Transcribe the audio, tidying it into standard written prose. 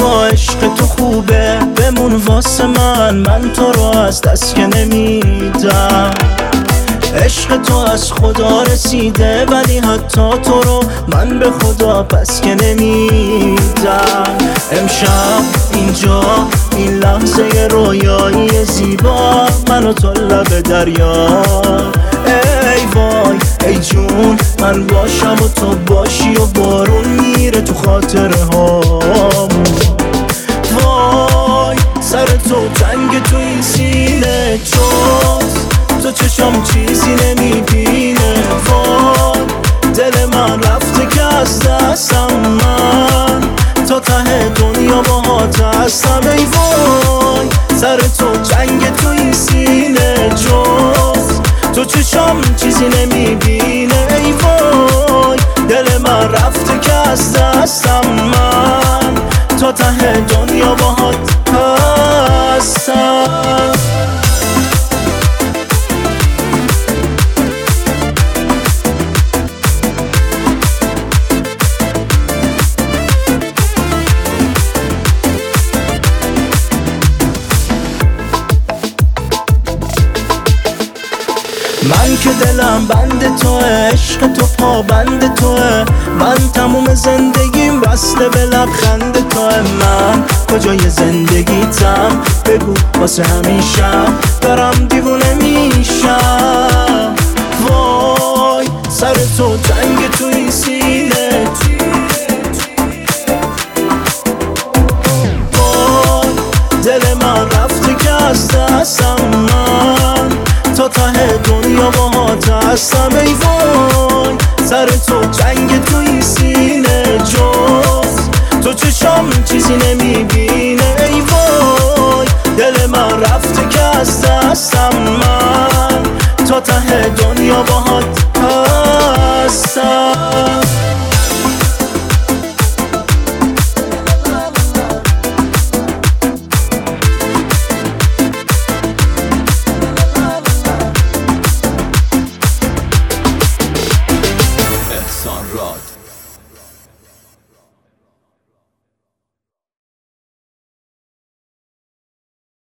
با عشق تو خوبه، بمون واسه من تو رو از دست که نمیدم. عشق تو از خدا رسیده، ولی حتی تو رو من به خدا پس که نمیدم. امشب اینجا این لحظه رویایی زیبا، من و تو لب دریا. ای وای ای جون، من باشم و تو باشی و بارون میره تو خاطره هامون. وای سر تو تنگ تو این سینه، تو چشم چیزی نمیبینه. وای دل من رفته که از دستم، من تا ته دنیا باهات هستم. ای وای سر تو جنگ تو این سینه، تو چشم چیزی نمیبینه. ای وای دل من رفته که از دستم، من تا ته دنیا باهات هستم. من که دلم بند توه، عشق تو پا بند توه، من تموم زندگیم بسته به لبخند توه. من کجای زندگیتم بگو واسه همیشم، دارم دیوونه میشم. وای سر تو تنگ تو این سینه، وای دل من رفته که از دستم، من تا ته دنیا باهات هستم. ای وای سر تو جنگ تو این سینه، تو چشم چیزی نمیبینه. ای وای دل من رفته که از دستم، من تا ته دنیا باهات هستم. Rod